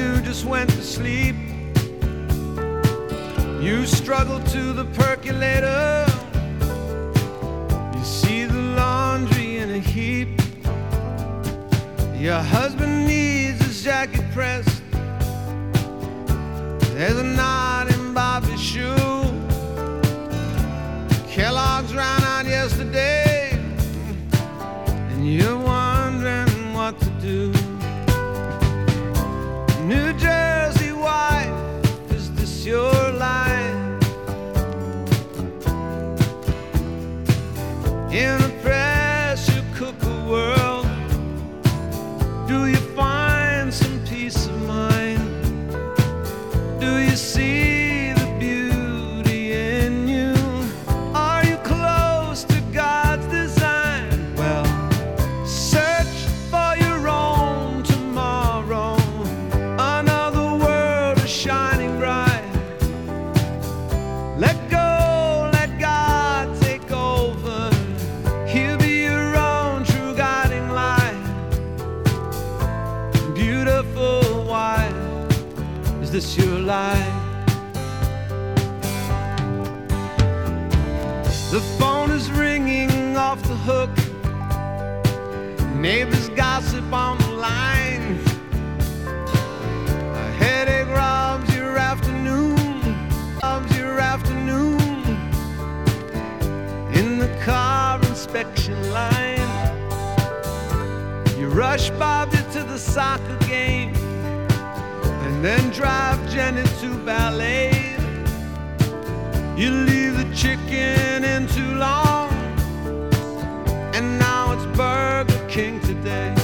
you just went to sleep. You struggle to the percolator. You see the laundry in a heap. Your husband needs his jacket pressed. There's a knot in Bobby's shoe. Kellogg's ran out yesterday, and you're wondering what to do. New Jersey wife, is this your life? In a pressure cooker world, do you find some peace of mind? Do you see the beauty in you? Are you close to God's design? Well, search for your own tomorrow. Another world is shining bright. Let go, let God take over. He'll be your own true guiding light. Beautiful wife, is this your life? The phone is ringing off the hook. Neighbors gossip on the line. A headache robs your afternoon. Robs your afternoon. In the car inspection line, you rush Bobby to the soccer game, and then drive Jenny to ballet. You leave the chicken in too long, and now it's Burger King today.